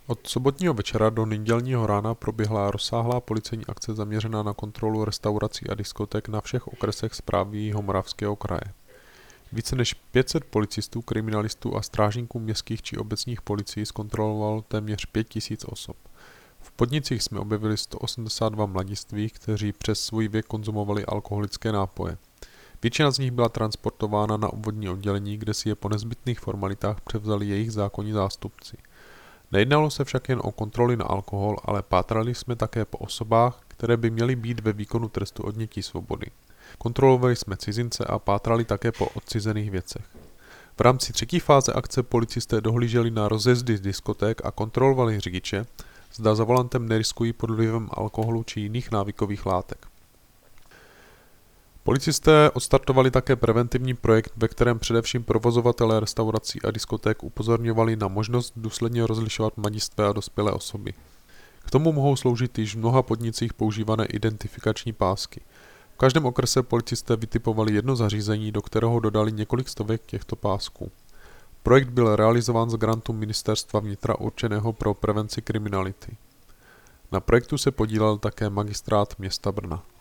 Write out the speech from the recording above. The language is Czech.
Od sobotního večera do nedělního rána proběhla rozsáhlá policejní akce zaměřená na kontrolu restaurací a diskoték na všech okresech správy Jihomoravského kraje. Více než 500 policistů, kriminalistů a strážníků městských či obecních policií zkontrolovalo téměř 5000 osob. V podnicích jsme objevili 182 mladistvých, kteří přes svůj věk konzumovali alkoholické nápoje. Většina z nich byla transportována na obvodní oddělení, kde si je po nezbytných formalitách převzali jejich zákonní zástupci. Nejednalo se však jen o kontroly na alkohol, ale pátrali jsme také po osobách, které by měly být ve výkonu trestu odnětí svobody. Kontrolovali jsme cizince a pátrali také po odcizených věcech. V rámci třetí fáze akce policisté dohlíželi na rozjezdy z diskoték a kontrolovali řidiče, zda za volantem neriskují pod vlivem alkoholu či jiných návykových látek. Policisté odstartovali také preventivní projekt, ve kterém především provozovatelé restaurací a diskoték upozorňovali na možnost důsledně rozlišovat mladistvé a dospělé osoby. K tomu mohou sloužit již v mnoha podnicích používané identifikační pásky. V každém okrese policisté vytipovali jedno zařízení, do kterého dodali několik stovek těchto pásků. Projekt byl realizován z grantu Ministerstva vnitra určeného pro prevenci kriminality. Na projektu se podílel také magistrát města Brna.